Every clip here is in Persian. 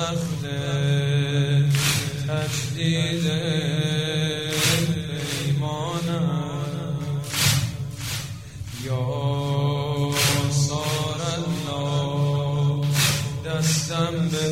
وقت تجدید پیمانم یا سار الله دستم به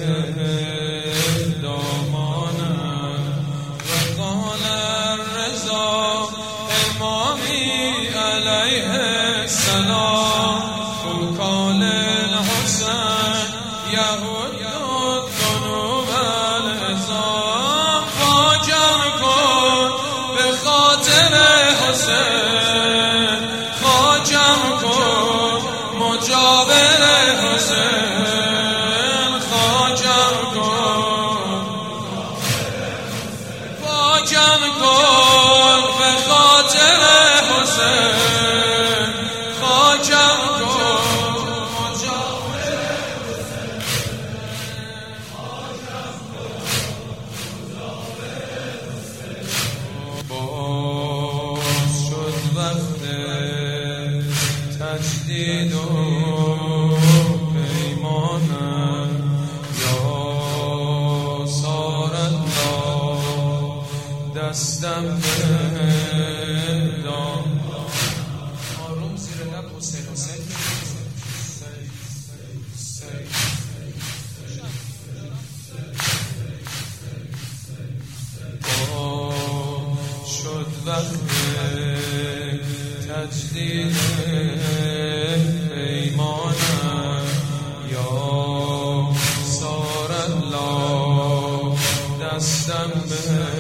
دامانم و قال الرضا امامی علیه السلام فوقال الحسین یهود الذنوب العظام خواجم کن به خاطر حسین خواجم کن مجاور حسین خواجم کن خواجم کن به خاطر حسین خواجم کن مجاور باز شد وقت تجدید و پیمانم یا سار الله دستم به دام آروم زیر لب حسین حسین شد وقت تجدید پیمانم یا سار الله دستم به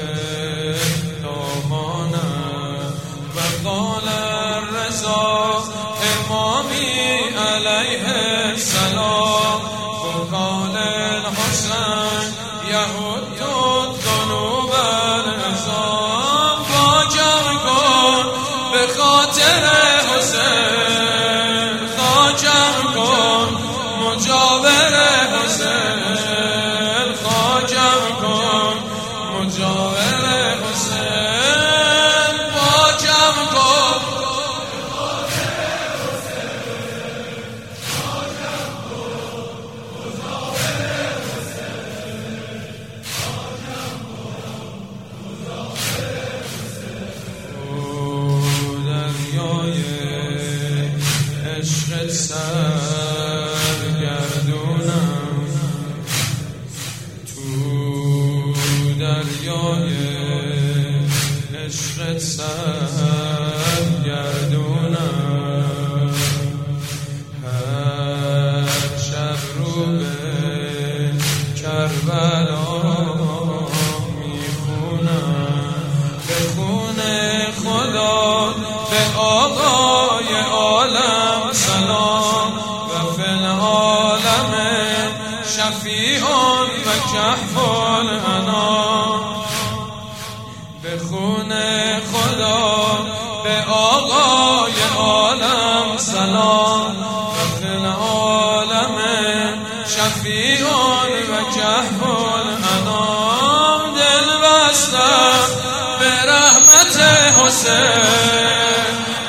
دامانم و قال الرضا امامی علیه السلام فوقال الحسین یهود الذنوب العظام خواجم کن به خاطر حسین خواجم کن مجاور حسین خواجم کن مجاور حسین خواجم کن عشق سرگردونم تو دریای عشق سرگردونم هر شب رو به کربلا میخونم به خون خدا به آقای عالم سلام و فی العالم شفیع و کهف الانام به خون خدا به آقای عالم سلام و فی العالم شفیع و کهف الانام دل بستم به رحمت حسین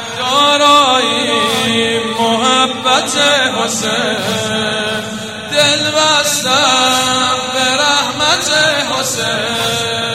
دارایی محبت حسین دل بستم به رحمت حسین